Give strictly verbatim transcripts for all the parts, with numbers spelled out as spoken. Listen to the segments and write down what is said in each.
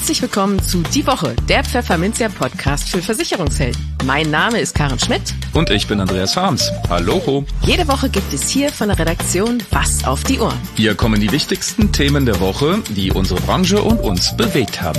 Herzlich willkommen zu Die Woche, der Pfefferminzia-Podcast für Versicherungshelden. Mein Name ist Karen Schmidt. Und ich bin Andreas Harms. Hallo. Jede Woche gibt es hier von der Redaktion was auf die Ohren. Hier kommen die wichtigsten Themen der Woche, die unsere Branche und uns bewegt haben.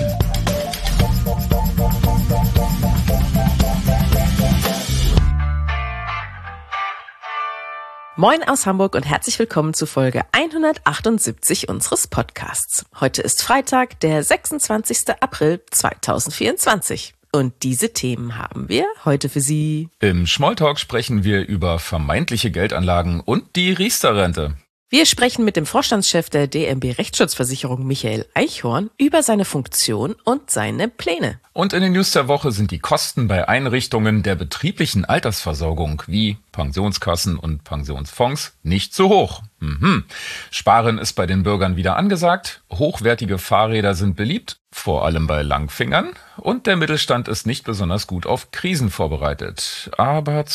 Moin aus Hamburg und herzlich willkommen zu Folge hundertachtundsiebzig unseres Podcasts. Heute ist Freitag, der sechsundzwanzigster April zweitausendvierundzwanzig. Und diese Themen haben wir heute für Sie. Im Smalltalk sprechen wir über vermeintliche Geldanlagen und die Riester-Rente. Wir sprechen mit dem Vorstandschef der D M B Rechtsschutzversicherung Michael Eichhorn über seine Funktion und seine Pläne. Und in den News der Woche sind die Kosten bei Einrichtungen der betrieblichen Altersversorgung wie Pensionskassen und Pensionsfonds nicht so hoch. Mhm. Sparen ist bei den Bürgern wieder angesagt, hochwertige Fahrräder sind beliebt, vor allem bei Langfingern, und der Mittelstand ist nicht besonders gut auf Krisen vorbereitet. Aber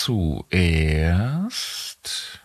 zuerst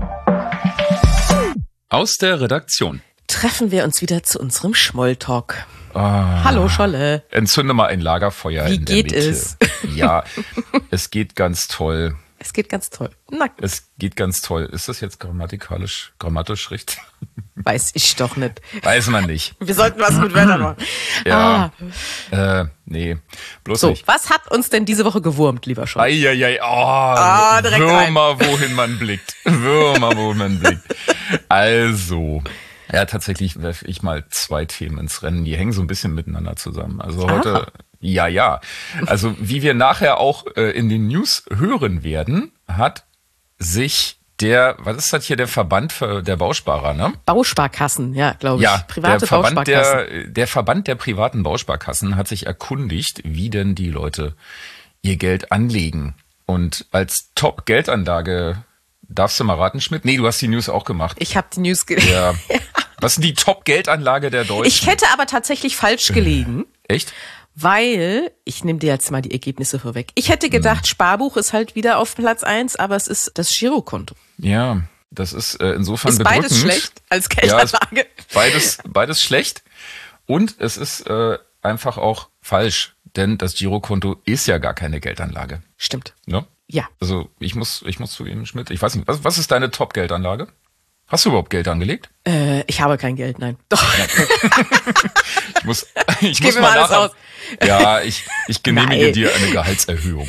aus der Redaktion treffen wir uns wieder zu unserem Schmolltalk. Ah, Hallo Scholle. Entzünde mal ein Lagerfeuer Wie in der geht Mitte. es? Ja, es geht ganz toll. Es geht ganz toll. Na, Es geht ganz toll. Ist das jetzt grammatikalisch, grammatisch richtig? weiß ich doch nicht. Weiß man nicht. Wir sollten was mit Wörtern machen. Ja, ah. äh, nee, bloß So, nicht. was hat uns denn diese Woche gewurmt, lieber Scholle? Eieiei, oh, Ah, direkt Würmer, wohin man blickt. Würmer, wohin man blickt. Also, ja, tatsächlich werfe ich mal zwei Themen ins Rennen. Die hängen so ein bisschen miteinander zusammen. Also heute, Aha. ja, ja. Also wie wir nachher auch äh, in den News hören werden, hat sich der, was ist das hier, der Verband für, der Bausparer, ne? Bausparkassen, ja, glaube ich. Ja, Private der Verband Bausparkassen. der, der Verband der privaten Bausparkassen hat sich erkundigt, wie denn die Leute ihr Geld anlegen. Und als Top-Geldanlage, darfst du mal raten, Schmidt? Nee, du hast die News auch gemacht. Ich habe die News gelesen. Ja. Was sind die Top-Geldanlage der Deutschen? Ich hätte aber tatsächlich falsch gelegen, Echt? weil, ich nehme dir jetzt mal die Ergebnisse vorweg. Ich hätte gedacht, hm. Sparbuch ist halt wieder auf Platz eins, aber es ist das Girokonto. Ja, das ist äh, insofern Ist bedrückend. beides schlecht als Ja, ist Geldanlage? beides, beides schlecht. Und es ist äh, einfach auch falsch, denn das Girokonto ist ja gar keine Geldanlage. Stimmt. Ne? Ja. Also ich muss, ich muss zugeben, Schmidt, ich weiß nicht, was, was ist deine Top-Geldanlage? Hast du überhaupt Geld angelegt? Äh, ich habe kein Geld, nein. Doch. Ich muss, ich Ich muss gebe mal mir alles nachher- aus. Ja, ich, ich genehmige Nein. dir eine Gehaltserhöhung.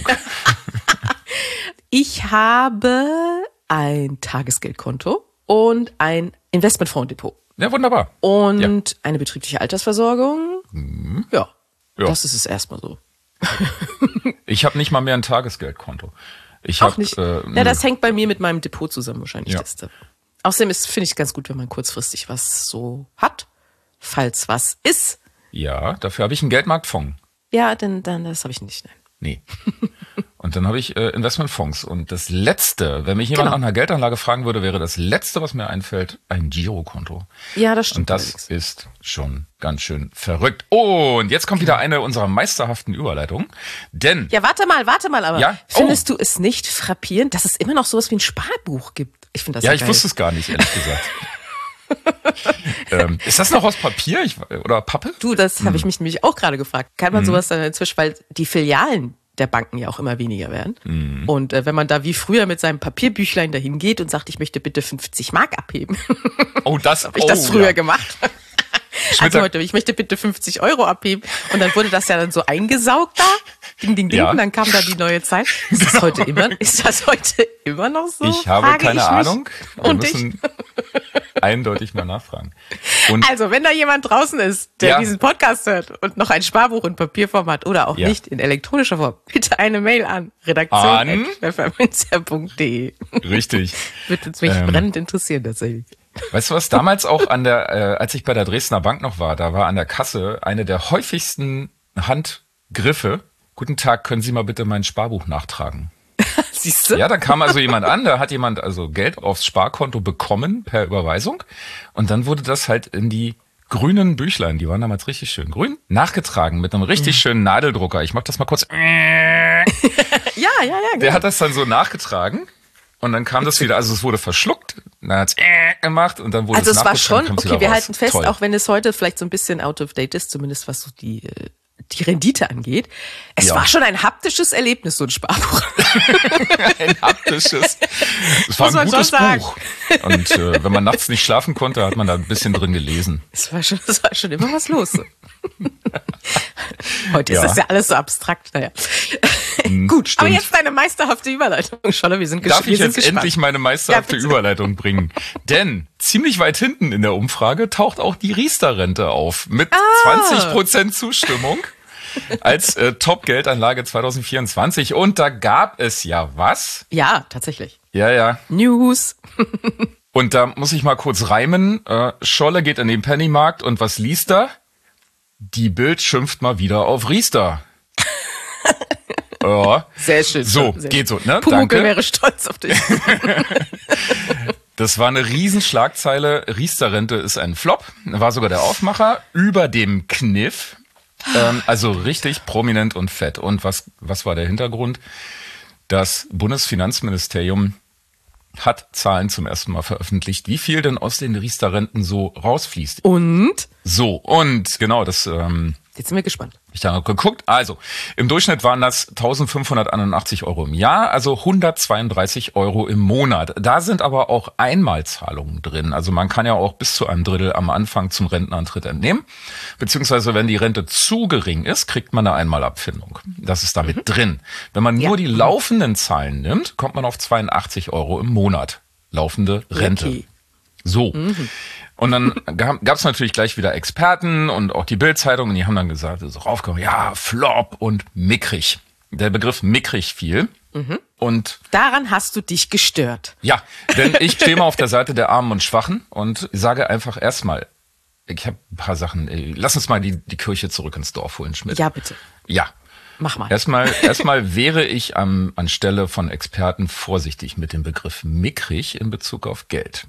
Ich habe ein Tagesgeldkonto und ein Investmentfondsdepot. Ja, wunderbar. Und Ja. eine betriebliche Altersversorgung. Ja, Ja. das ist es erstmal so. Ich habe nicht mal mehr ein Tagesgeldkonto. Ich Auch hab, nicht. Äh, Ja, das hängt bei mir mit meinem Depot zusammen wahrscheinlich. Ja. Das da. Außerdem ist, finde ich es ganz gut, wenn man kurzfristig was so hat, falls was ist. ja, dafür habe ich einen Geldmarktfonds. Ja, dann, dann das habe ich nicht. Nein. Nee. Und dann habe ich äh, Investmentfonds. Und das Letzte, wenn mich jemand Genau. nach einer Geldanlage fragen würde, wäre das Letzte, was mir einfällt, ein Girokonto. Ja, das stimmt. Und das allerdings. ist schon ganz schön verrückt. Und jetzt kommt wieder eine unserer meisterhaften Überleitungen. Denn, Ja, warte mal, warte mal, aber Ja? findest du es nicht frappierend, dass es immer noch sowas wie ein Sparbuch gibt? Ich finde das ja, ja ich geil. wusste es gar nicht, ehrlich gesagt. ähm, ist das noch aus Papier ich, oder Pappe? Du, das habe ich Hm. mich nämlich auch gerade gefragt. Kann man sowas dann inzwischen, weil die Filialen der Banken ja auch immer weniger werden. Hm. Und äh, wenn man da wie früher mit seinem Papierbüchlein dahin geht und sagt, ich möchte bitte fünfzig Mark abheben, Oh, das habe ich das früher ja. gemacht. Schmidt, Also heute, ich möchte bitte fünfzig Euro abheben. Und dann wurde das ja dann so eingesaugt da. Ding, ding, ding. Ja. Und dann kam da die neue Zeit. Ist das heute immer, ist das heute immer noch so? Ich habe Frage keine ich mich. Ahnung. Wir Und ich? müssen eindeutig mal nachfragen. Und Also, wenn da jemand draußen ist, der Ja. diesen Podcast hört und noch ein Sparbuch in Papierform hat oder auch Ja. nicht in elektronischer Form, bitte eine Mail an An? redaktion at pfefferminzia punkt de. richtig. Würde uns mich Ähm. brennend interessieren, tatsächlich. Weißt du was, damals auch an der, äh, als ich bei der Dresdner Bank noch war, da war an der Kasse eine der häufigsten Handgriffe. Guten Tag, können Sie mal bitte mein Sparbuch nachtragen? Siehst du? Ja, da kam also jemand an, da hat jemand also Geld aufs Sparkonto bekommen per Überweisung und dann wurde das halt in die grünen Büchlein, die waren damals richtig schön grün, nachgetragen mit einem richtig schönen Nadeldrucker. Ich mach das mal kurz. Ja, ja, ja. Der hat das dann so nachgetragen Und dann kam das wieder, also es wurde verschluckt, dann hat's äh gemacht und dann wurde also es es war nachgetragen, schon, kam's okay, wieder wir raus. halten fest, Toll. auch wenn es heute vielleicht so ein bisschen out of date ist, zumindest was so die, die Rendite angeht. Es Ja. war schon ein haptisches Erlebnis, so ein Sparbuch. Ein haptisches. Es war Muss ein man gutes schon sagen. Buch. Und äh, wenn man nachts nicht schlafen konnte, hat man da ein bisschen drin gelesen. Es war schon, es war schon immer was los. Heute ist Ja. das ja alles so abstrakt, naja. Hm, Gut, stimmt. aber jetzt deine meisterhafte Überleitung, Scholle, wir sind ges- Darf wir ich sind jetzt gespannt. endlich meine meisterhafte Ja, bitte. Überleitung bringen? Denn ziemlich weit hinten in der Umfrage taucht auch die Riester-Rente auf mit Ah. zwanzig Prozent Zustimmung als äh, Top-Geldanlage zwanzig vierundzwanzig. Und da gab es ja was? Ja, tatsächlich. Ja, ja. News. Und da muss ich mal kurz reimen. Äh, Scholle geht in den Pennymarkt und was liest er? Die Bild schimpft mal wieder auf Riester. Ja. Sehr schön. So, sehr geht so, ne? Pumuckl Danke. wäre stolz auf dich. Das war eine Riesenschlagzeile. Riester-Rente ist ein Flop. War sogar der Aufmacher über dem Kniff. Ähm, also richtig prominent und fett. Und was, was war der Hintergrund? Das Bundesfinanzministerium hat Zahlen zum ersten Mal veröffentlicht, wie viel denn aus den Riester-Renten so rausfließt. Und? So, und genau, das ähm, Jetzt sind wir gespannt. hab ich da noch geguckt. Also, im Durchschnitt waren das eintausendfünfhunderteinundachtzig Euro im Jahr, also hundertzweiunddreißig Euro im Monat. Da sind aber auch Einmalzahlungen drin. Also man kann ja auch bis zu einem Drittel am Anfang zum Rentenantritt entnehmen. Beziehungsweise, wenn die Rente zu gering ist, kriegt man eine Einmalabfindung. Das ist damit mhm. drin. Wenn man nur Ja. die laufenden Zahlen nimmt, kommt man auf zweiundachtzig Euro im Monat. Laufende Rente. Okay. So. Mhm. Und dann gab es natürlich gleich wieder Experten und auch die Bild-Zeitung, und die haben dann gesagt, so raufgekommen, ja, Flop und mickrig. Der Begriff mickrig fiel. Mhm. Und daran hast du dich gestört. Ja, denn ich stehe mal auf der Seite der Armen und Schwachen und sage einfach erstmal, ich habe ein paar Sachen, ey, lass uns mal die, die Kirche zurück ins Dorf holen, Schmidt. Ja, bitte. Ja. Mach mal. Erstmal, erstmal wäre ich am, anstelle von Experten vorsichtig mit dem Begriff mickrig in Bezug auf Geld.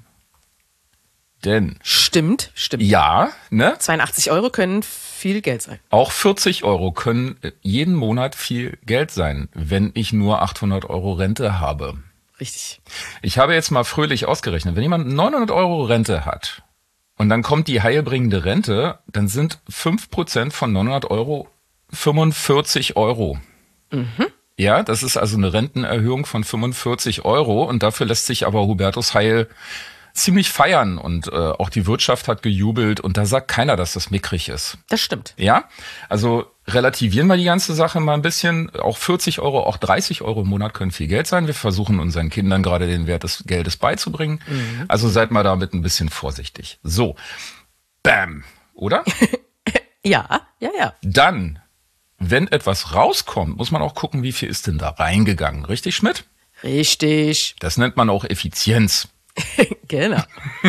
Denn Stimmt, stimmt. ja, ne? zweiundachtzig Euro können viel Geld sein. Auch vierzig Euro können jeden Monat viel Geld sein, wenn ich nur achthundert Euro Rente habe. Richtig. Ich habe jetzt mal fröhlich ausgerechnet, wenn jemand neunhundert Euro Rente hat und dann kommt die heilbringende Rente, dann sind fünf Prozent von neunhundert Euro fünfundvierzig Euro. Mhm. Ja, das ist also eine Rentenerhöhung von fünfundvierzig Euro und dafür lässt sich aber Hubertus Heil ziemlich feiern und äh, auch die Wirtschaft hat gejubelt und da sagt keiner, dass das mickrig ist. Das stimmt. Ja, also relativieren wir die ganze Sache mal ein bisschen. Auch vierzig Euro, auch dreißig Euro im Monat können viel Geld sein. Wir versuchen unseren Kindern gerade den Wert des Geldes beizubringen. Mhm. Also seid mal damit ein bisschen vorsichtig. So, bam, oder? Ja, ja, ja. Dann, wenn etwas rauskommt, muss man auch gucken, wie viel ist denn da reingegangen. Richtig, Schmidt? Richtig. Das nennt man auch Effizienz. Genau.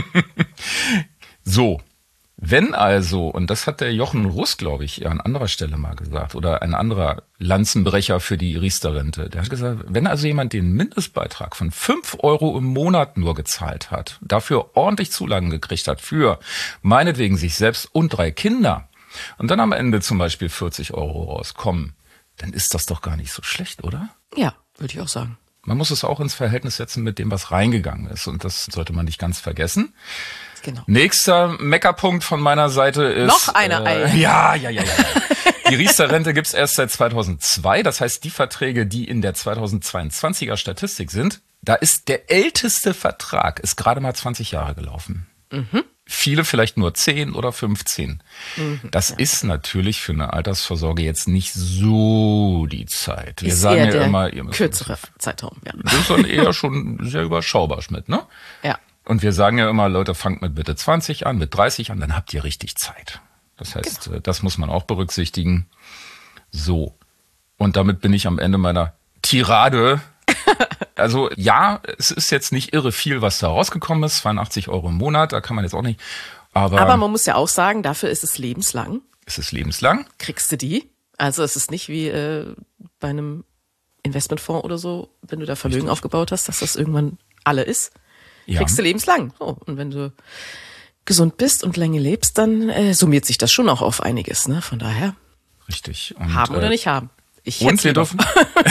So, wenn also, und das hat der Jochen Russ, glaube ich, an anderer Stelle mal gesagt, oder ein anderer Lanzenbrecher für die Riester-Rente, der hat gesagt, wenn also jemand den Mindestbeitrag von fünf Euro im Monat nur gezahlt hat, dafür ordentlich Zulagen gekriegt hat, für meinetwegen sich selbst und drei Kinder, und dann am Ende zum Beispiel vierzig Euro rauskommen, dann ist das doch gar nicht so schlecht, oder? Ja, würde ich auch sagen. Man muss es auch ins Verhältnis setzen mit dem, was reingegangen ist. Und das sollte man nicht ganz vergessen. Genau. Nächster Meckerpunkt von meiner Seite ist... Noch eine äh, Ei. Ja, ja, ja, ja. Die Riester-Rente gibt's erst seit zweitausendzwei. Das heißt, die Verträge, die in der zweitausendzweiundzwanziger Statistik sind, da ist der älteste Vertrag, ist gerade mal zwanzig Jahre gelaufen. Mhm. Viele vielleicht nur zehn oder fünfzehn. Mhm, das ja. ist natürlich für eine Altersvorsorge jetzt nicht so die Zeit. Wir ist sagen eher ja der immer, ihr müsst kürzere Zeitraum. Ja. Das ist dann eher schon sehr überschaubar, Schmidt, ne? Ja. Und wir sagen ja immer, Leute, fangt mit Mitte zwanzig an, mit dreißig an, dann habt ihr richtig Zeit. Das heißt, genau. Das muss man auch berücksichtigen. So. Und damit bin ich am Ende meiner Tirade. Also ja, es ist jetzt nicht irre viel, was da rausgekommen ist. zweiundachtzig Euro im Monat, da kann man jetzt auch nicht. Aber, aber man muss ja auch sagen, dafür ist es lebenslang. Es ist lebenslang. Kriegst du die? Also es ist nicht wie äh, bei einem Investmentfonds oder so, wenn du da Vermögen Richtig. aufgebaut hast, dass das irgendwann alle ist. Ja. Kriegst du lebenslang. Oh, und wenn du gesund bist und lange lebst, dann äh, summiert sich das schon auch auf einiges. Ne? Von daher Richtig. Und, haben oder äh, nicht haben. Ich Und wir dürfen.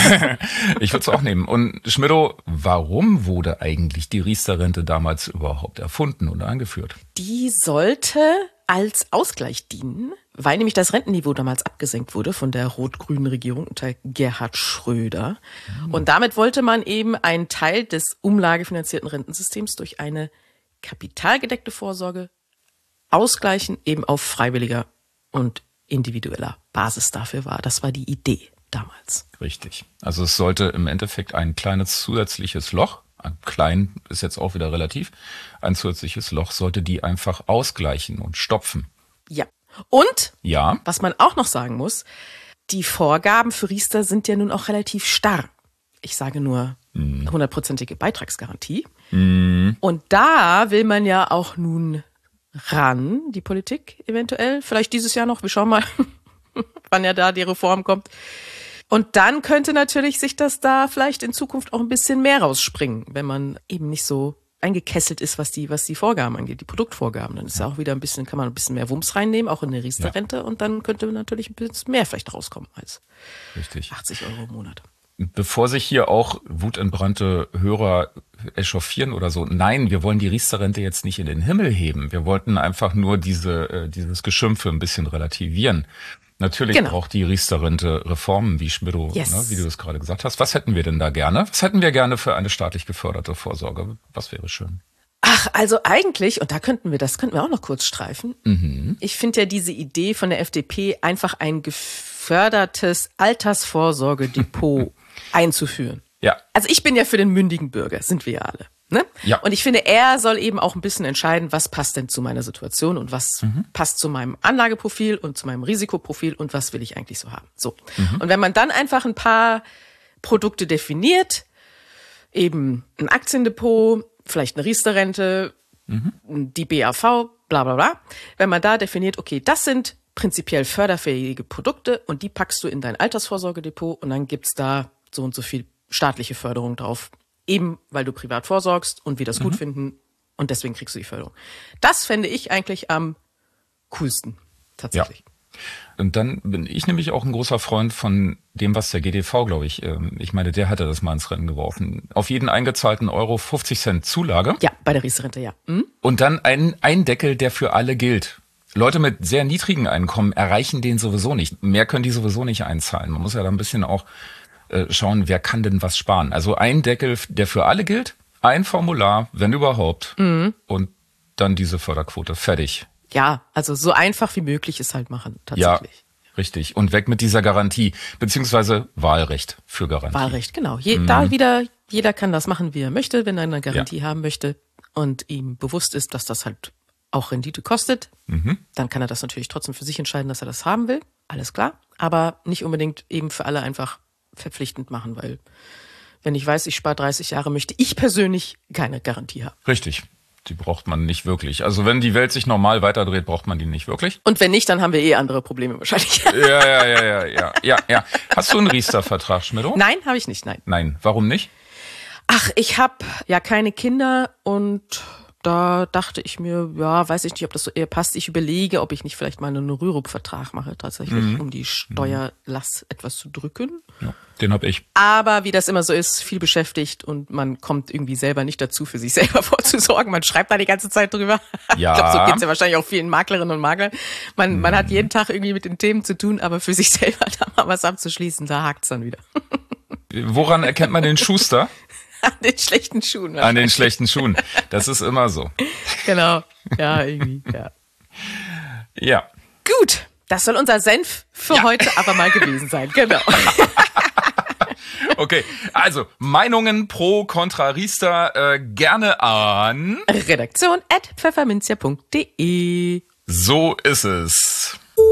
Ich würde es auch nehmen. Und Schmidto, warum wurde eigentlich die Riester-Rente damals überhaupt erfunden und eingeführt? Die sollte als Ausgleich dienen, weil nämlich das Rentenniveau damals abgesenkt wurde von der rot-grünen Regierung unter Gerhard Schröder. Mhm. Und damit wollte man eben einen Teil des umlagefinanzierten Rentensystems durch eine kapitalgedeckte Vorsorge ausgleichen, eben auf freiwilliger und individueller Basis dafür war. Das war die Idee damals. Richtig. Also es sollte im Endeffekt ein kleines zusätzliches Loch, klein ist jetzt auch wieder relativ, ein zusätzliches Loch sollte die einfach ausgleichen und stopfen. Ja. Und, ja. was man auch noch sagen muss, die Vorgaben für Riester sind ja nun auch relativ starr. Ich sage nur hundertprozentige Beitragsgarantie. Mm. Und da will man ja auch nun ran, die Politik eventuell. Vielleicht dieses Jahr noch, wir schauen mal, wann ja da die Reform kommt. Und dann könnte natürlich sich das da vielleicht in Zukunft auch ein bisschen mehr rausspringen, wenn man eben nicht so eingekesselt ist, was die, was die Vorgaben angeht, die Produktvorgaben. Dann ist ja auch wieder ein bisschen, kann man ein bisschen mehr Wumms reinnehmen, auch in eine Riester-Rente, ja. Und dann könnte natürlich ein bisschen mehr vielleicht rauskommen als Richtig. achtzig Euro im Monat. Bevor sich hier auch wutentbrannte Hörer echauffieren oder so, nein, wir wollen die Riester-Rente jetzt nicht in den Himmel heben. Wir wollten einfach nur diese, äh, dieses Geschimpfe ein bisschen relativieren. Natürlich genau. Braucht die Riester-Rente Reformen, wie Schmidto, yes. ne, wie du das gerade gesagt hast. Was hätten wir denn da gerne? Was hätten wir gerne für eine staatlich geförderte Vorsorge? Was wäre schön? Ach, also eigentlich, und da könnten wir, das könnten wir auch noch kurz streifen. Mhm. Ich finde ja diese Idee von der F D P, einfach ein gefördertes Altersvorsorgedepot einzuführen. Ja. Also ich bin ja für den mündigen Bürger, sind wir ja alle. Ne? Ja. Und ich finde, er soll eben auch ein bisschen entscheiden, was passt denn zu meiner Situation und was mhm. passt zu meinem Anlageprofil und zu meinem Risikoprofil und was will ich eigentlich so haben. So. Mhm. Und wenn man dann einfach ein paar Produkte definiert, eben ein Aktiendepot, vielleicht eine Riester-Rente, mhm. die B A V, bla bla bla. Wenn man da definiert, okay, das sind prinzipiell förderfähige Produkte und die packst du in dein Altersvorsorgedepot und dann gibt's da so und so viel staatliche Förderung drauf. Eben, weil du privat vorsorgst und wir das mhm. gut finden und deswegen kriegst du die Förderung. Das fände ich eigentlich am coolsten, tatsächlich. Ja. Und dann bin ich nämlich auch ein großer Freund von dem, was der G D V, glaube ich, ich meine, der hatte das mal ins Rennen geworfen. Auf jeden eingezahlten Euro fünfzig Cent Zulage. Ja, bei der Riester-Rente, ja. Mhm. Und dann ein, ein Deckel, der für alle gilt. Leute mit sehr niedrigen Einkommen erreichen den sowieso nicht. Mehr können die sowieso nicht einzahlen. Man muss ja da ein bisschen auch schauen, wer kann denn was sparen. Also ein Deckel, der für alle gilt, ein Formular, wenn überhaupt, mhm. und dann diese Förderquote. Fertig. Ja, also so einfach wie möglich ist halt machen, tatsächlich. Ja, richtig. Und weg mit dieser Garantie, beziehungsweise Wahlrecht für Garantie. Wahlrecht, genau. Je, mhm. Da wieder, jeder kann das machen, wie er möchte, wenn er eine Garantie ja. haben möchte und ihm bewusst ist, dass das halt auch Rendite kostet, mhm. dann kann er das natürlich trotzdem für sich entscheiden, dass er das haben will. Alles klar. Aber nicht unbedingt eben für alle einfach verpflichtend machen, weil wenn ich weiß, ich spare dreißig Jahre, möchte ich persönlich keine Garantie haben. Richtig, die braucht man nicht wirklich. Also wenn die Welt sich normal weiterdreht, braucht man die nicht wirklich. Und wenn nicht, dann haben wir eh andere Probleme wahrscheinlich. Ja, ja, ja, ja, ja, ja, ja. Hast du einen Riester-Vertrag, Schmidto? Nein, habe ich nicht, nein. Nein, warum nicht? Ach, ich habe ja keine Kinder und da dachte ich mir, ja, weiß ich nicht, ob das so eher passt. Ich überlege, ob ich nicht vielleicht mal einen Rürup-Vertrag mache, tatsächlich, mhm. um die Steuerlast mhm. etwas zu drücken. Ja, den habe ich. Aber wie das immer so ist, viel beschäftigt und man kommt irgendwie selber nicht dazu, für sich selber vorzusorgen. Man schreibt da die ganze Zeit drüber. Ja. Ich glaube, so geht's ja wahrscheinlich auch vielen Maklerinnen und Maklern. Man, mhm. man hat jeden Tag irgendwie mit den Themen zu tun, aber für sich selber da mal was abzuschließen, da hakt's dann wieder. Woran erkennt man den Schuster? An den schlechten Schuhen. An den schlechten Schuhen. Das ist immer so. Genau. Ja, irgendwie, ja. Ja. Gut. Das soll unser Senf für ja. heute aber mal gewesen sein. Genau. Okay. Also, Meinungen pro Contra Riester äh, gerne an redaktion at pfefferminzia punkt de. So ist es.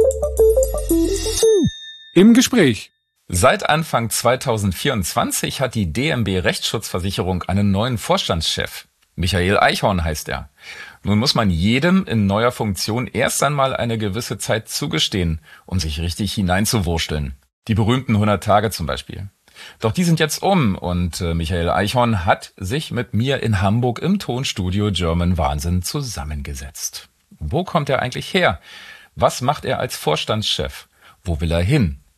Im Gespräch. Seit Anfang zweitausendvierundzwanzig hat die D M B Rechtsschutzversicherung einen neuen Vorstandschef. Michael Eichhorn heißt er. Nun muss man jedem in neuer Funktion erst einmal eine gewisse Zeit zugestehen, um sich richtig hineinzuwursteln. Die berühmten hundert Tage zum Beispiel. Doch die sind jetzt um und äh, Michael Eichhorn hat sich mit mir in Hamburg im Tonstudio German Wahnsinn zusammengesetzt. Wo kommt er eigentlich her? Was macht er als Vorstandschef? Wo will er hin?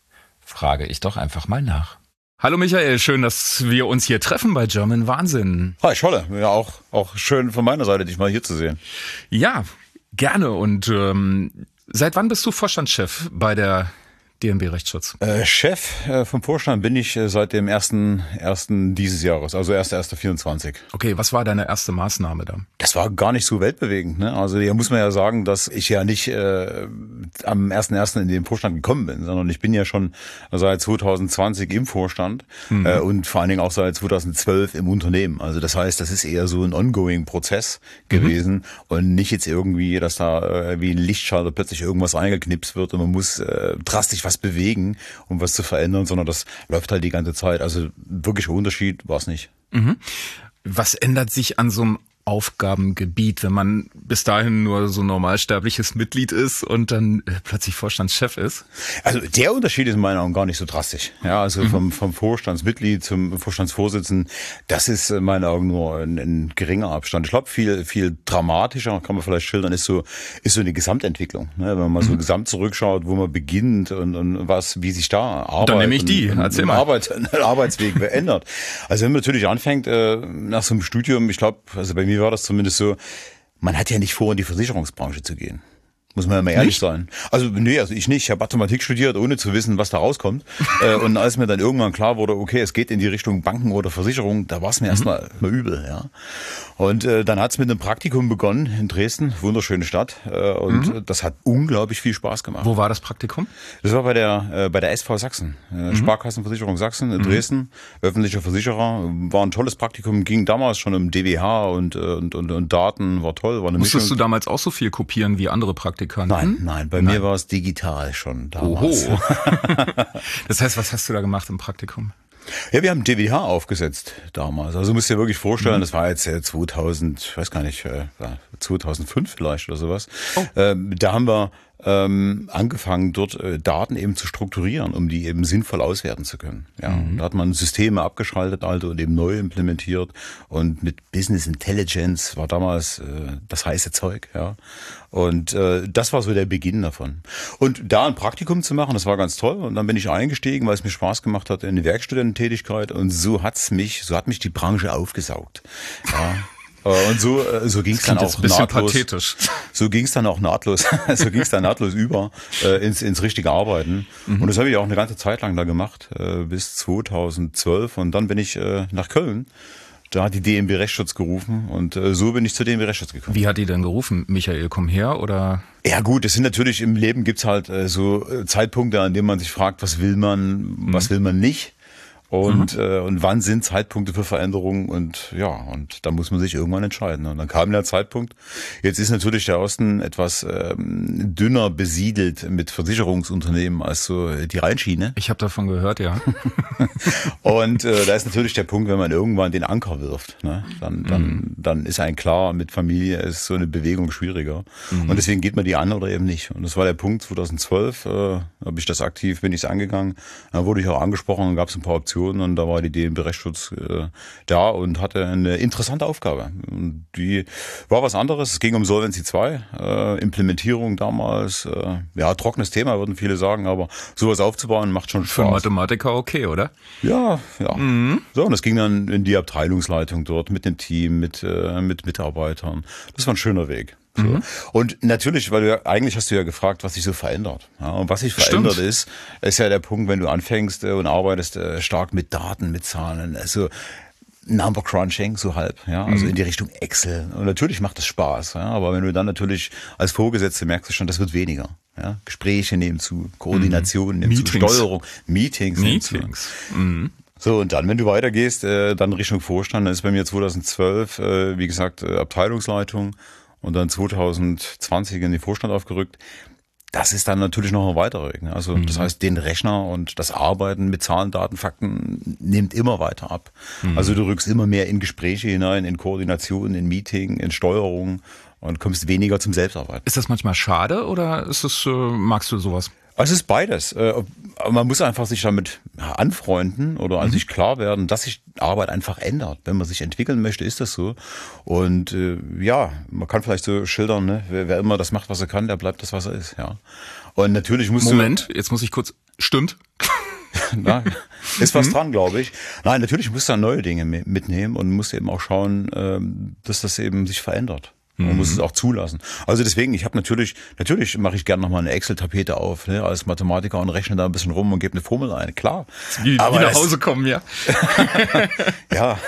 Frage ich doch einfach mal nach. Hallo Michael, schön, dass wir uns hier treffen bei German Wahnsinn. Hi Scholle, ja auch, auch schön von meiner Seite, dich mal hier zu sehen. Ja, gerne. Und ähm, seit wann bist du Vorstandschef bei der D M B Rechtsschutz? Äh, Chef äh, vom Vorstand bin ich äh, seit dem ersten ersten dieses Jahres, also erster erster vierundzwanzig. Okay, was war deine erste Maßnahme da? Das war gar nicht so weltbewegend. Ne? Also hier muss man ja sagen, dass ich ja nicht äh, am ersten ersten in den Vorstand gekommen bin, sondern ich bin ja schon seit zwanzig zwanzig im Vorstand mhm. äh, und vor allen Dingen auch seit zweitausendzwölf im Unternehmen. Also das heißt, das ist eher so ein ongoing Prozess gewesen mhm. und nicht jetzt irgendwie, dass da äh, wie ein Lichtschalter plötzlich irgendwas eingeknipst wird und man muss äh, drastisch was bewegen, um was zu verändern, sondern das läuft halt die ganze Zeit. Also wirklicher Unterschied war es nicht. Mhm. Was ändert sich an so einem Aufgabengebiet, wenn man bis dahin nur so normalsterbliches Mitglied ist und dann plötzlich Vorstandschef ist? Also der Unterschied ist in meinen Augen gar nicht so drastisch. Ja, also mhm. vom, vom Vorstandsmitglied zum Vorstandsvorsitzenden, das ist in meinen Augen nur ein, ein geringer Abstand. Ich glaube, viel, viel dramatischer, kann man vielleicht schildern, ist so, ist so eine Gesamtentwicklung. Ne? Wenn man mal so mhm. gesamt zurückschaut, wo man beginnt und, und was, wie sich da Arbeit, dann nehme ich die. Und, Erzähl und mal. Arbeit, Arbeitsweg verändert. Also wenn man natürlich anfängt, äh, nach so einem Studium, ich glaube, also bei mir war das zumindest so, man hat ja nicht vor, in die Versicherungsbranche zu gehen. Muss man ja mal ehrlich nicht? sein. Also nee, also ich nicht. Ich habe Mathematik studiert, ohne zu wissen, was da rauskommt. äh, und als mir dann irgendwann klar wurde, okay, es geht in die Richtung Banken oder Versicherung, da war es mir mhm. erstmal mal übel. Ja. Und äh, dann hat es mit einem Praktikum begonnen in Dresden, wunderschöne Stadt. Äh, und mhm. das hat unglaublich viel Spaß gemacht. Wo war das Praktikum? Das war bei der äh, bei der S V Sachsen, äh, mhm. Sparkassenversicherung Sachsen in mhm. Dresden, öffentlicher Versicherer. War ein tolles Praktikum, ging damals schon um D W H und, und, und, und Daten, war toll. War eine Musstest Mischung. du damals auch so viel kopieren wie andere Praktikanten? Nein, nein, bei nein. mir war es digital schon damals. Oho. Das heißt, was hast du da gemacht im Praktikum? Ja, wir haben D W H aufgesetzt damals. Also du musst dir wirklich vorstellen, mhm. das war jetzt äh, zweitausend, ich weiß gar nicht, äh, zweitausendfünf vielleicht oder sowas. Oh. Ähm, da haben wir ähm, angefangen, dort äh, Daten eben zu strukturieren, um die eben sinnvoll auswerten zu können. Ja, mhm. Da hat man Systeme abgeschaltet, alte und eben neu implementiert und mit Business Intelligence war damals äh, das heiße Zeug. Ja, und äh, das war so der Beginn davon. Und da ein Praktikum zu machen, das war ganz toll. Und dann bin ich eingestiegen, weil es mir Spaß gemacht hat in die Werkstudententätigkeit. Und so hat's mich, so hat mich die Branche aufgesaugt. Ja. Und so, so ging es dann auch nahtlos. Pathetisch. So ging es dann auch nahtlos. So ging es dann nahtlos über äh, ins, ins richtige Arbeiten. Mhm. Und das habe ich auch eine ganze Zeit lang da gemacht, äh, bis zweitausendzwölf. Und dann bin ich äh, nach Köln. Da hat die D M B Rechtsschutz gerufen und äh, so bin ich zu D M B Rechtsschutz gekommen. Wie hat die denn gerufen? Michael, komm her oder? Ja gut, es sind natürlich im Leben gibt's halt äh, so äh, Zeitpunkte, an denen man sich fragt, was will man, mhm. was will man nicht. Und, mhm. äh, und wann sind Zeitpunkte für Veränderungen und ja, und da muss man sich irgendwann entscheiden. Und dann kam der Zeitpunkt. Jetzt ist natürlich der Osten etwas ähm, dünner besiedelt mit Versicherungsunternehmen als so die Rheinschiene. Ich habe davon gehört, ja. Und äh, da ist natürlich der Punkt, wenn man irgendwann den Anker wirft, ne, dann, dann, mhm. dann ist einem klar, mit Familie ist so eine Bewegung schwieriger. Mhm. Und deswegen geht man die an oder eben nicht. Und das war der Punkt zweitausendzwölf, äh, habe ich das aktiv, bin ich es angegangen. Dann wurde ich auch angesprochen und gab es ein paar Optionen. Und da war die D M B Rechtsschutz äh, da und hatte eine interessante Aufgabe. Und die war was anderes. Es ging um Solvency zwei, äh, Implementierung damals. Äh, ja, trockenes Thema, würden viele sagen, aber sowas aufzubauen macht schon Spaß. Für Mathematiker okay, oder? Ja, ja. Mhm. So, und das ging dann in die Abteilungsleitung dort mit dem Team, mit, äh, mit Mitarbeitern. Das war ein schöner Weg. So. Mhm. Und natürlich, weil du ja, eigentlich hast du ja gefragt, was sich so verändert. Ja, und was sich verändert Stimmt. ist, ist ja der Punkt, wenn du anfängst äh, und arbeitest äh, stark mit Daten, mit Zahlen, also Number Crunching, so halb, ja, also mhm. in die Richtung Excel. Und natürlich macht das Spaß, ja, aber wenn du dann natürlich als Vorgesetzte merkst du schon, das wird weniger. Ja, Gespräche nehmen zu, Koordination mhm. nimmt zu, Steuerung, Meetings, Meetings. nimmt zu. Mhm. So, und dann, wenn du weitergehst, äh, dann Richtung Vorstand, dann ist bei mir zweitausendzwölf, äh, wie gesagt, äh, Abteilungsleitung. Und dann zweitausendzwanzig in den Vorstand aufgerückt. Das ist dann natürlich noch ein weiterer Weg. Also mhm. das heißt, den Rechner und das Arbeiten mit Zahlen, Daten, Fakten nimmt immer weiter ab. Mhm. Also du rückst immer mehr in Gespräche hinein, in Koordination, in Meeting, in Steuerung und kommst weniger zum Selbstarbeiten. Ist das manchmal schade oder ist es, äh, magst du sowas? Also es ist beides. Man muss einfach sich damit anfreunden oder an mhm. sich klar werden, dass sich Arbeit einfach ändert. Wenn man sich entwickeln möchte, ist das so. Und äh, ja, man kann vielleicht so schildern, ne? wer, wer immer das macht, was er kann, der bleibt das, was er ist. Ja. Und natürlich musst Moment, du jetzt muss ich kurz. Stimmt. Na, ist was dran, glaube ich. Nein, natürlich muss da neue Dinge mitnehmen und muss eben auch schauen, dass das eben sich verändert. Man muss es auch zulassen. Also deswegen, ich habe natürlich, natürlich mache ich gerne nochmal eine Excel-Tapete auf, ne, als Mathematiker und rechne da ein bisschen rum und gebe eine Formel ein, klar. Wie, aber wie nach Hause kommen, ja. Ja,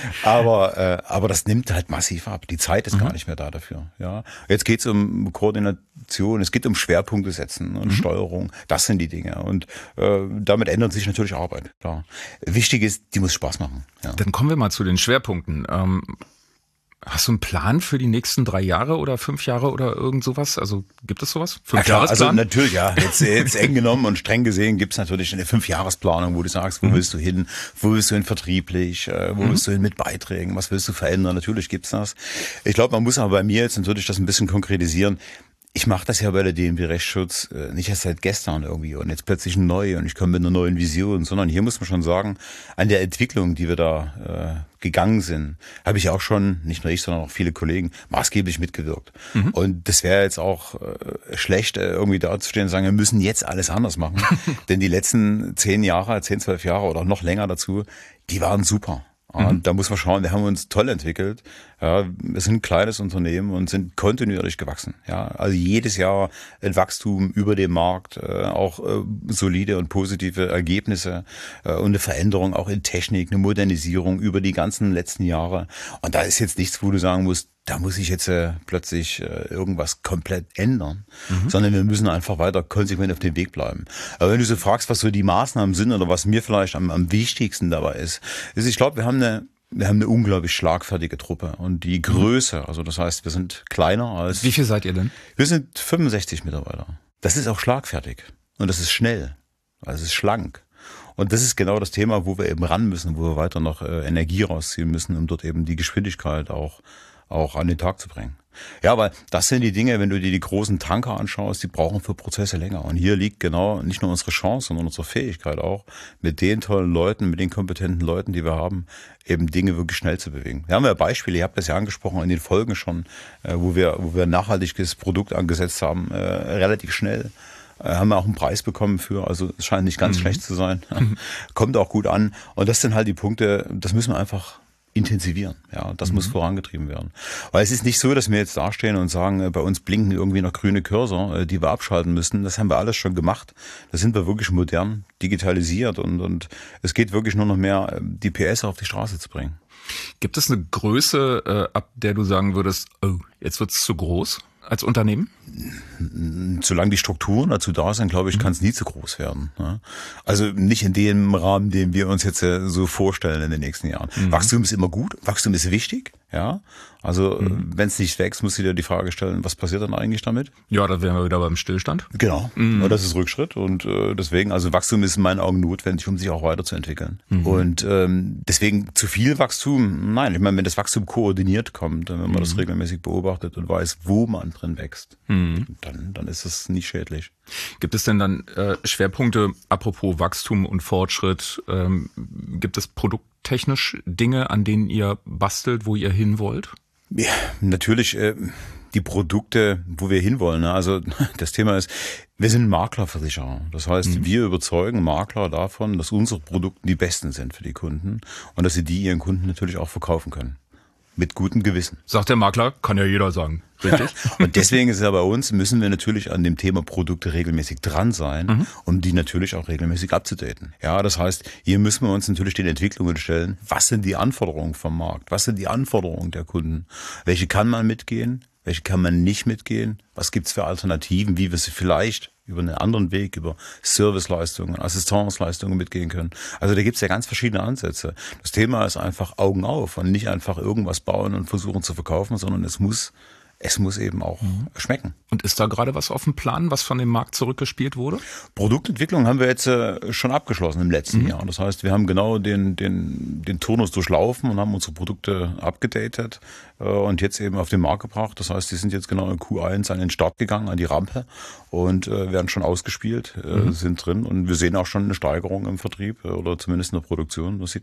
aber, äh, aber das nimmt halt massiv ab. Die Zeit ist mhm. gar nicht mehr da dafür. Ja, jetzt geht's um Koordination, es geht um Schwerpunkte setzen und mhm. Steuerung. Das sind die Dinge. Und äh, damit ändert sich natürlich Arbeit, klar. Wichtig ist, die muss Spaß machen. Ja. Dann kommen wir mal zu den Schwerpunkten. Ähm Hast du einen Plan für die nächsten drei Jahre oder fünf Jahre oder irgend sowas? Also gibt es sowas? Fünf ja, Jahresplan? Also natürlich, ja. Jetzt, jetzt eng genommen und streng gesehen gibt es natürlich eine Fünfjahresplanung, wo du sagst, wo mhm. willst du hin? Wo willst du hin vertrieblich? Wo mhm. willst du hin mit Beiträgen? Was willst du verändern? Natürlich gibt's das. Ich glaube, man muss aber bei mir jetzt natürlich das ein bisschen konkretisieren. Ich mache das ja bei der D N B Rechtsschutz äh, nicht erst seit gestern irgendwie und jetzt plötzlich neu und ich komme mit einer neuen Vision, sondern hier muss man schon sagen, an der Entwicklung, die wir da äh, gegangen sind, habe ich auch schon, nicht nur ich, sondern auch viele Kollegen, maßgeblich mitgewirkt. Mhm. Und das wäre jetzt auch äh, schlecht, äh, irgendwie dazustehen und sagen, wir müssen jetzt alles anders machen. Denn die letzten zehn Jahre, zehn, zwölf Jahre oder noch länger dazu, die waren super. Und mhm. da muss man schauen, wir haben uns toll entwickelt. Ja, wir sind ein kleines Unternehmen und sind kontinuierlich gewachsen. Ja, also jedes Jahr ein Wachstum über dem Markt, äh, auch äh, solide und positive Ergebnisse äh, und eine Veränderung auch in Technik, eine Modernisierung über die ganzen letzten Jahre. Und da ist jetzt nichts, wo du sagen musst, da muss ich jetzt äh, plötzlich äh, irgendwas komplett ändern, mhm. sondern wir müssen einfach weiter konsequent auf dem Weg bleiben. Aber wenn du so fragst, was so die Maßnahmen sind oder was mir vielleicht am, am wichtigsten dabei ist, ist, ich glaube, wir haben eine Wir haben eine unglaublich schlagfertige Truppe und die Größe, also das heißt, wir sind kleiner als... Wie viel seid ihr denn? Wir sind fünfundsechzig Mitarbeiter. Das ist auch schlagfertig und das ist schnell, also es ist schlank. Und das ist genau das Thema, wo wir eben ran müssen, wo wir weiter noch äh, Energie rausziehen müssen, um dort eben die Geschwindigkeit auch auch an den Tag zu bringen. Ja, weil das sind die Dinge, wenn du dir die großen Tanker anschaust, die brauchen für Prozesse länger. Und hier liegt genau nicht nur unsere Chance, sondern unsere Fähigkeit auch, mit den tollen Leuten, mit den kompetenten Leuten, die wir haben, eben Dinge wirklich schnell zu bewegen. Wir haben ja Beispiele, ihr habt das ja angesprochen in den Folgen schon, wo wir, wo wir ein nachhaltiges Produkt angesetzt haben, äh, relativ schnell. Äh, haben wir auch einen Preis bekommen für, also es scheint nicht ganz mhm. schlecht zu sein. Kommt auch gut an. Und das sind halt die Punkte, das müssen wir einfach intensivieren. Ja, das mhm. muss vorangetrieben werden. Weil es ist nicht so, dass wir jetzt dastehen und sagen, bei uns blinken irgendwie noch grüne Cursor, die wir abschalten müssen. Das haben wir alles schon gemacht. Da sind wir wirklich modern, digitalisiert und, und es geht wirklich nur noch mehr, die P S auf die Straße zu bringen. Gibt es eine Größe, äh, ab der du sagen würdest, oh, jetzt wird es zu groß als Unternehmen? Solange die Strukturen dazu da sind, glaube ich, kann es nie zu groß werden. Also nicht in dem Rahmen, den wir uns jetzt so vorstellen in den nächsten Jahren. Mhm. Wachstum ist immer gut, Wachstum ist wichtig. Ja, also mhm. wenn es nicht wächst, musst du dir die Frage stellen, was passiert dann eigentlich damit? Ja, da wären wir wieder beim Stillstand. Genau, mhm. das ist Rückschritt und äh, deswegen, also Wachstum ist in meinen Augen notwendig, um sich auch weiterzuentwickeln. Mhm. Und ähm, deswegen zu viel Wachstum, nein, ich meine, wenn das Wachstum koordiniert kommt, wenn man mhm. das regelmäßig beobachtet und weiß, wo man drin wächst, mhm. dann, dann ist es nicht schädlich. Gibt es denn dann äh, Schwerpunkte, apropos Wachstum und Fortschritt, ähm, gibt es produkttechnisch Dinge, an denen ihr bastelt, wo ihr hin wollt? Ja, natürlich äh, die Produkte, wo wir hinwollen. Ne? Also das Thema ist, wir sind Maklerversicherer. Das heißt, mhm. wir überzeugen Makler davon, dass unsere Produkte die besten sind für die Kunden und dass sie die ihren Kunden natürlich auch verkaufen können. Mit gutem Gewissen. Sagt der Makler, kann ja jeder sagen. Richtig? Und deswegen ist es ja bei uns, müssen wir natürlich an dem Thema Produkte regelmäßig dran sein, mhm. um die natürlich auch regelmäßig abzudaten. Ja, das heißt, hier müssen wir uns natürlich den Entwicklungen stellen. Was sind die Anforderungen vom Markt? Was sind die Anforderungen der Kunden? Welche kann man mitgehen? Welche kann man nicht mitgehen? Was gibt's für Alternativen, wie wir sie vielleicht über einen anderen Weg, über Serviceleistungen, Assistenzleistungen mitgehen können. Also da gibt's ja ganz verschiedene Ansätze. Das Thema ist einfach Augen auf und nicht einfach irgendwas bauen und versuchen zu verkaufen, sondern es muss Es muss eben auch mhm. schmecken. Und ist da gerade was auf dem Plan, was von dem Markt zurückgespielt wurde? Produktentwicklung haben wir jetzt äh, schon abgeschlossen im letzten mhm. Jahr. Das heißt, wir haben genau den, den, den Turnus durchlaufen und haben unsere Produkte abgedatet äh, und jetzt eben auf den Markt gebracht. Das heißt, die sind jetzt genau in Q eins an den Start gegangen, an die Rampe und äh, werden schon ausgespielt, äh, mhm. sind drin. Und wir sehen auch schon eine Steigerung im Vertrieb äh, oder zumindest in der Produktion. Das sieht man.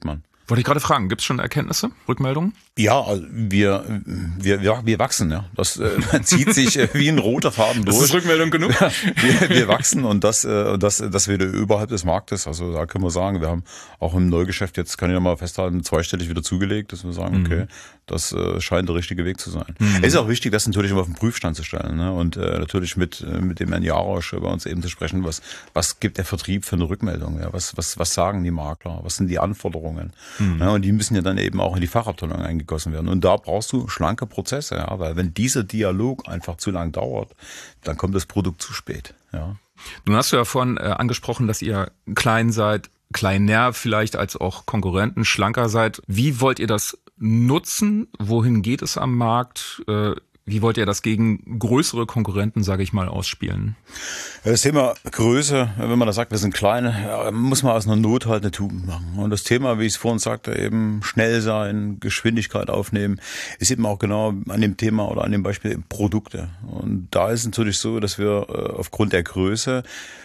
Wollte ich gerade fragen, gibt es schon Erkenntnisse, Rückmeldungen? Ja, also wir, wir, wir, wir wachsen, ja. Das äh, zieht sich äh, wie ein roter Faden durch. Das ist Rückmeldung genug? wir, wir wachsen und das, äh, das, das wieder überhalb des Marktes. Also da können wir sagen, wir haben auch im Neugeschäft, jetzt kann ich noch mal festhalten, zweistellig wieder zugelegt, dass wir sagen, okay, mhm. das äh, scheint der richtige Weg zu sein. Mhm. Es ist auch wichtig, das natürlich immer auf den Prüfstand zu stellen, ne? Und äh, natürlich mit, mit dem Herrn Jarosch bei uns eben zu sprechen, was, was gibt der Vertrieb für eine Rückmeldung, ja? Was, was, was sagen die Makler, was sind die Anforderungen? Mhm. Ja, und die müssen ja dann eben auch in die Fachabteilung eingegossen werden. Und da brauchst du schlanke Prozesse, ja, weil wenn dieser Dialog einfach zu lang dauert, dann kommt das Produkt zu spät. Ja. Nun hast du ja vorhin äh, angesprochen, dass ihr klein seid, kleiner vielleicht als auch Konkurrenten, schlanker seid. Wie wollt ihr das nutzen? Wohin geht es am Markt? Äh, Wie wollt ihr das gegen größere Konkurrenten, sage ich mal, ausspielen? Das Thema Größe, wenn man da sagt, wir sind klein, muss man aus einer Not halt eine Tugend machen. Und das Thema, wie ich es vorhin sagte, eben schnell sein, Geschwindigkeit aufnehmen, ist eben auch genau an dem Thema oder an dem Beispiel Produkte. Und da ist es natürlich so, dass wir aufgrund der Größe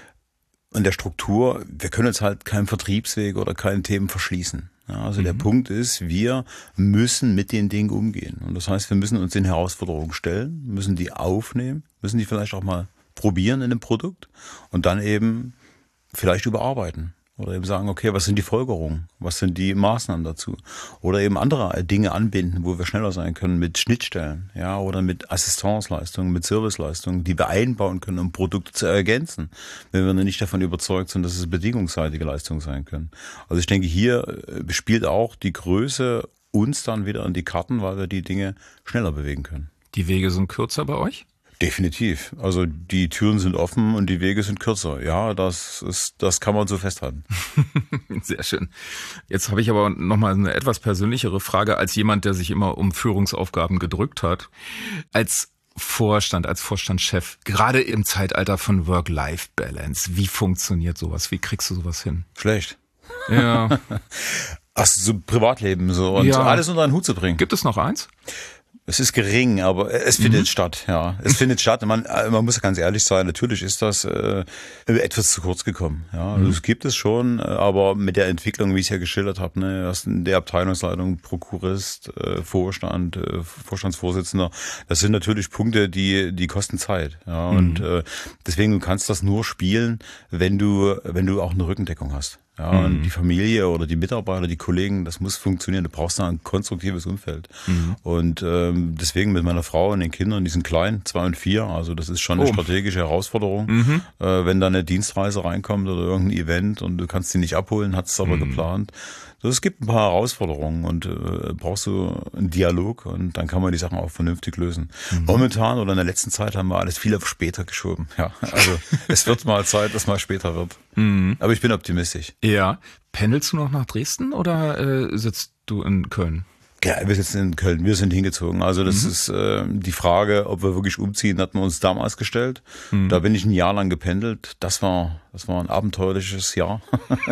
und der Struktur, wir können uns halt keinen Vertriebsweg oder keinen Themen verschließen. Ja, also mhm. der Punkt ist, wir müssen mit den Dingen umgehen. Und das heißt, wir müssen uns den Herausforderungen stellen, müssen die aufnehmen, müssen die vielleicht auch mal probieren in dem Produkt und dann eben vielleicht überarbeiten. Oder eben sagen, okay, was sind die Folgerungen? Was sind die Maßnahmen dazu? Oder eben andere Dinge anbinden, wo wir schneller sein können mit Schnittstellen, ja, oder mit Assistenzleistungen, mit Serviceleistungen, die wir einbauen können, um Produkte zu ergänzen, wenn wir nicht davon überzeugt sind, dass es bedingungsseitige Leistungen sein können. Also ich denke, hier spielt auch die Größe uns dann wieder an die Karten, weil wir die Dinge schneller bewegen können. Die Wege sind kürzer bei euch? Definitiv. Also die Türen sind offen und die Wege sind kürzer. Ja, das ist, das kann man so festhalten. Sehr schön. Jetzt habe ich aber nochmal eine etwas persönlichere Frage als jemand, der sich immer um Führungsaufgaben gedrückt hat. Als Vorstand, als Vorstandschef, gerade im Zeitalter von Work-Life-Balance, wie funktioniert sowas? Wie kriegst du sowas hin? Schlecht. Ja. Ach, so Privatleben so und ja. alles unter einen Hut zu bringen. Gibt es noch eins? Es ist gering, aber es findet mhm. statt, ja. Es findet statt. Man, man muss ganz ehrlich sein, natürlich ist das äh, etwas zu kurz gekommen. Ja, mhm. Das gibt es schon, aber mit der Entwicklung, wie ich es ja geschildert habe, ne, hast in der Abteilungsleitung, Prokurist, äh, Vorstand, äh, Vorstandsvorsitzender, das sind natürlich Punkte, die die kosten Zeit. Ja, mhm. und äh, deswegen du kannst das nur spielen, wenn du wenn du auch eine Rückendeckung hast. Ja, mhm. und die Familie oder die Mitarbeiter, die Kollegen, das muss funktionieren. Du brauchst da ein konstruktives Umfeld. Mhm. Und ähm, deswegen mit meiner Frau und den Kindern, die sind klein, zwei und vier, also das ist schon eine oh. strategische Herausforderung. Mhm. Äh, wenn da eine Dienstreise reinkommt oder irgendein Event und du kannst die nicht abholen, hast es aber mhm. geplant. Also es gibt ein paar Herausforderungen und äh, brauchst du einen Dialog und dann kann man die Sachen auch vernünftig lösen. Mhm. Momentan oder in der letzten Zeit haben wir alles viel auf später geschoben. Ja, also es wird mal Zeit, dass mal später wird. Mhm. Aber ich bin optimistisch. Ja. Pendelst du noch nach Dresden oder äh, sitzt du in Köln? Ja, wir sitzen in Köln, wir sind hingezogen. Also das mhm. ist äh, die Frage, ob wir wirklich umziehen, hatten wir uns damals gestellt. Mhm. Da bin ich ein Jahr lang gependelt. Das war, das war ein abenteuerliches Jahr.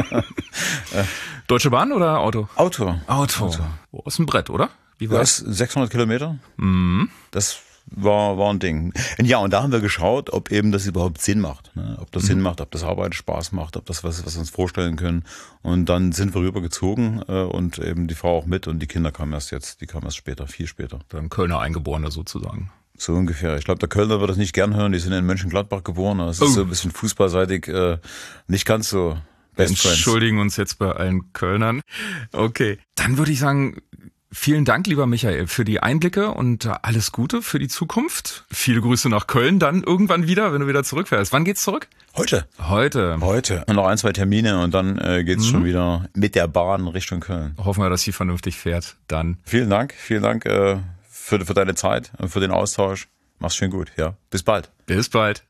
Deutsche Bahn oder Auto? Auto. Auto. Auto. Oh, ist ein Brett, oder? Wie war das? sechshundert Kilometer. Mhm. Das war, war ein Ding. Ja, und da haben wir geschaut, ob eben das überhaupt Sinn macht. Ne? Ob das mhm. Sinn macht, ob das Arbeit Spaß macht, ob das was, was wir uns vorstellen können. Und dann sind wir rübergezogen äh, und eben die Frau auch mit und die Kinder kamen erst jetzt, die kamen erst später, viel später. Dann Kölner Eingeborener sozusagen. So ungefähr. Ich glaube, der Kölner wird das nicht gern hören, die sind in Mönchengladbach geboren. Das ist oh. so ein bisschen fußballseitig äh, nicht ganz so best friends. Wir entschuldigen uns jetzt bei allen Kölnern. Okay, dann würde ich sagen, vielen Dank, lieber Michael, für die Einblicke und alles Gute für die Zukunft. Viele Grüße nach Köln dann irgendwann wieder, wenn du wieder zurückfährst. Wann geht's zurück? Heute. Heute. Heute. Noch ein, zwei Termine und dann äh, geht's mhm. schon wieder mit der Bahn Richtung Köln. Hoffen wir, dass sie vernünftig fährt. Dann. Vielen Dank, vielen Dank äh, für, für deine Zeit und für den Austausch. Mach's schön gut, ja. Bis bald. Bis bald.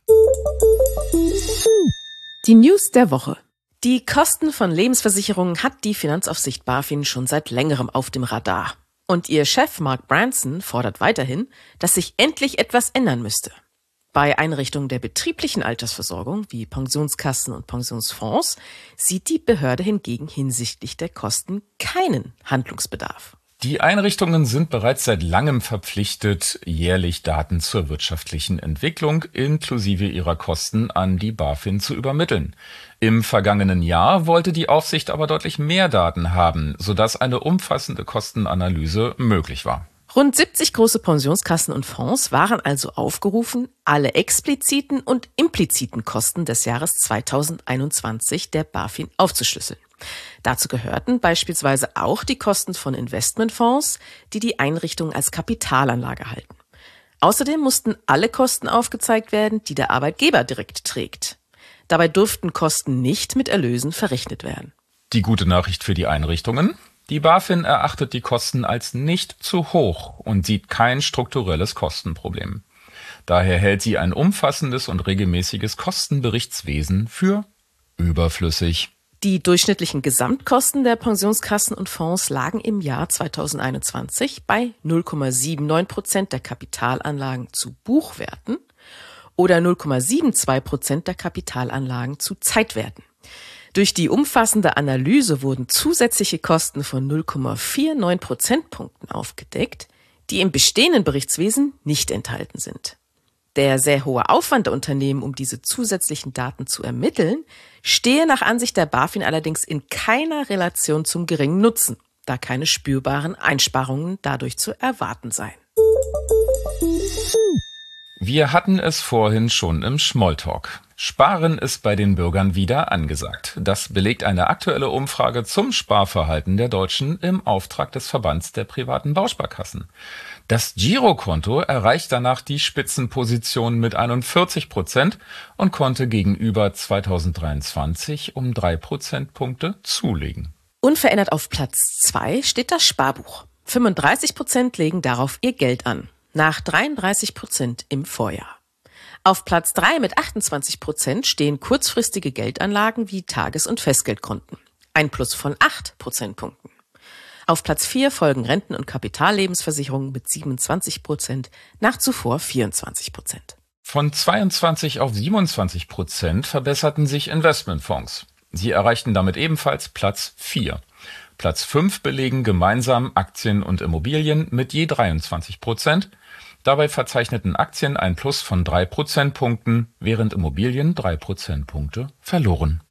Die News der Woche. Die Kosten von Lebensversicherungen hat die Finanzaufsicht BaFin schon seit längerem auf dem Radar. Und ihr Chef Mark Branson fordert weiterhin, dass sich endlich etwas ändern müsste. Bei Einrichtungen der betrieblichen Altersversorgung wie Pensionskassen und Pensionsfonds sieht die Behörde hingegen hinsichtlich der Kosten keinen Handlungsbedarf. Die Einrichtungen sind bereits seit langem verpflichtet, jährlich Daten zur wirtschaftlichen Entwicklung inklusive ihrer Kosten an die BaFin zu übermitteln. Im vergangenen Jahr wollte die Aufsicht aber deutlich mehr Daten haben, sodass eine umfassende Kostenanalyse möglich war. Rund siebzig große Pensionskassen und Fonds waren also aufgerufen, alle expliziten und impliziten Kosten des Jahres zweitausendeinundzwanzig der BaFin aufzuschlüsseln. Dazu gehörten beispielsweise auch die Kosten von Investmentfonds, die die Einrichtung als Kapitalanlage halten. Außerdem mussten alle Kosten aufgezeigt werden, die der Arbeitgeber direkt trägt. Dabei durften Kosten nicht mit Erlösen verrechnet werden. Die gute Nachricht für die Einrichtungen: Die BaFin erachtet die Kosten als nicht zu hoch und sieht kein strukturelles Kostenproblem. Daher hält sie ein umfassendes und regelmäßiges Kostenberichtswesen für überflüssig. Die durchschnittlichen Gesamtkosten der Pensionskassen und Fonds lagen im Jahr zweitausendeinundzwanzig bei null Komma neunundsiebzig Prozent der Kapitalanlagen zu Buchwerten oder null Komma zweiundsiebzig Prozent der Kapitalanlagen zu Zeitwerten. Durch die umfassende Analyse wurden zusätzliche Kosten von null Komma neunundvierzig Prozentpunkten aufgedeckt, die im bestehenden Berichtswesen nicht enthalten sind. Der sehr hohe Aufwand der Unternehmen, um diese zusätzlichen Daten zu ermitteln, stehe nach Ansicht der BaFin allerdings in keiner Relation zum geringen Nutzen, da keine spürbaren Einsparungen dadurch zu erwarten seien. Wir hatten es vorhin schon im Smalltalk. Sparen ist bei den Bürgern wieder angesagt. Das belegt eine aktuelle Umfrage zum Sparverhalten der Deutschen im Auftrag des Verbands der privaten Bausparkassen. Das Girokonto erreicht danach die Spitzenposition mit einundvierzig Prozent und konnte gegenüber zweitausenddreiundzwanzig um drei Prozentpunkte zulegen. Unverändert auf Platz zwei steht das Sparbuch. fünfunddreißig Prozent legen darauf ihr Geld an, nach dreiunddreißig Prozent im Vorjahr. Auf Platz drei mit achtundzwanzig Prozent stehen kurzfristige Geldanlagen wie Tages- und Festgeldkonten. Ein Plus von acht Prozentpunkten. Auf Platz vier folgen Renten- und Kapitallebensversicherungen mit siebenundzwanzig Prozent, nach zuvor vierundzwanzig Prozent. Von zweiundzwanzig auf siebenundzwanzig Prozent verbesserten sich Investmentfonds. Sie erreichten damit ebenfalls Platz vier. Platz fünf belegen gemeinsam Aktien und Immobilien mit je dreiundzwanzig Prozent. Dabei verzeichneten Aktien ein Plus von drei Prozentpunkten, während Immobilien drei Prozentpunkte verloren.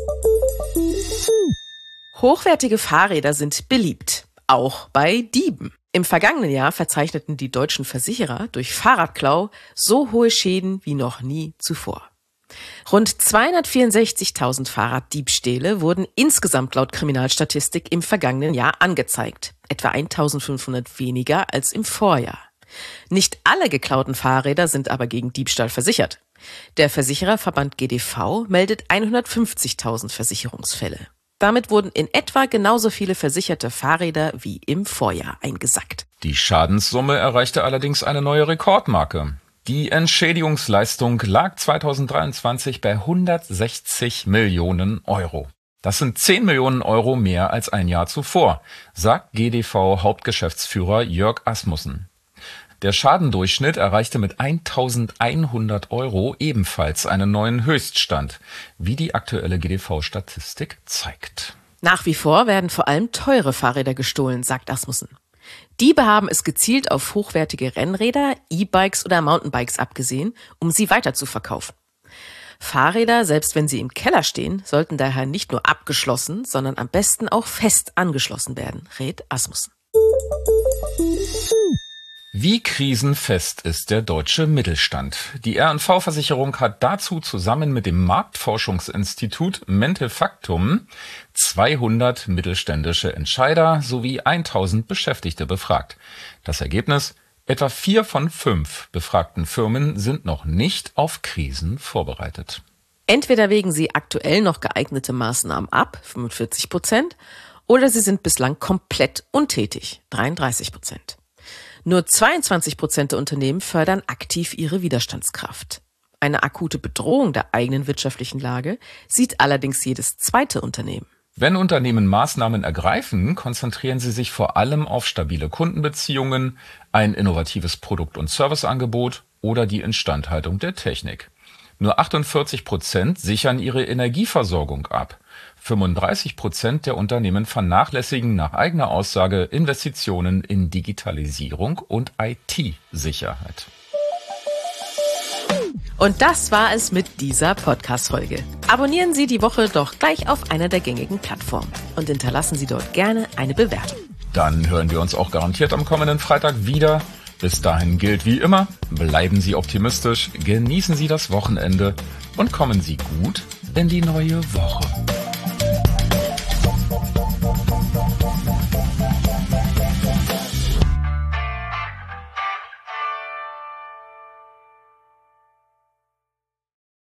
Hochwertige Fahrräder sind beliebt, auch bei Dieben. Im vergangenen Jahr verzeichneten die deutschen Versicherer durch Fahrradklau so hohe Schäden wie noch nie zuvor. Rund zweihundertvierundsechzigtausend Fahrraddiebstähle wurden insgesamt laut Kriminalstatistik im vergangenen Jahr angezeigt, etwa eintausendfünfhundert weniger als im Vorjahr. Nicht alle geklauten Fahrräder sind aber gegen Diebstahl versichert. Der Versichererverband G D V meldet hundertfünfzigtausend Versicherungsfälle. Damit wurden in etwa genauso viele versicherte Fahrräder wie im Vorjahr eingesackt. Die Schadenssumme erreichte allerdings eine neue Rekordmarke. Die Entschädigungsleistung lag zweitausenddreiundzwanzig bei hundertsechzig Millionen Euro. Das sind zehn Millionen Euro mehr als ein Jahr zuvor, sagt G D V-Hauptgeschäftsführer Jörg Asmussen. Der Schadendurchschnitt erreichte mit eintausendeinhundert Euro ebenfalls einen neuen Höchststand, wie die aktuelle G D V-Statistik zeigt. Nach wie vor werden vor allem teure Fahrräder gestohlen, sagt Asmussen. Diebe haben es gezielt auf hochwertige Rennräder, E-Bikes oder Mountainbikes abgesehen, um sie weiter zu verkaufen. Fahrräder, selbst wenn sie im Keller stehen, sollten daher nicht nur abgeschlossen, sondern am besten auch fest angeschlossen werden, rät Asmussen. Wie krisenfest ist der deutsche Mittelstand? Die R und V-Versicherung hat dazu zusammen mit dem Marktforschungsinstitut Mentefaktum zweihundert mittelständische Entscheider sowie tausend Beschäftigte befragt. Das Ergebnis: Etwa vier von fünf befragten Firmen sind noch nicht auf Krisen vorbereitet. Entweder wägen sie aktuell noch geeignete Maßnahmen ab, fünfundvierzig Prozent, oder sie sind bislang komplett untätig, dreiunddreißig Prozent. Nur zweiundzwanzig Prozent der Unternehmen fördern aktiv ihre Widerstandskraft. Eine akute Bedrohung der eigenen wirtschaftlichen Lage sieht allerdings jedes zweite Unternehmen. Wenn Unternehmen Maßnahmen ergreifen, konzentrieren sie sich vor allem auf stabile Kundenbeziehungen, ein innovatives Produkt- und Serviceangebot oder die Instandhaltung der Technik. Nur achtundvierzig Prozent sichern ihre Energieversorgung ab. fünfunddreißig Prozent der Unternehmen vernachlässigen nach eigener Aussage Investitionen in Digitalisierung und I T-Sicherheit. Und das war es mit dieser Podcast-Folge. Abonnieren Sie die Woche doch gleich auf einer der gängigen Plattformen und hinterlassen Sie dort gerne eine Bewertung. Dann hören wir uns auch garantiert am kommenden Freitag wieder. Bis dahin gilt wie immer, bleiben Sie optimistisch, genießen Sie das Wochenende und kommen Sie gut in die neue Woche.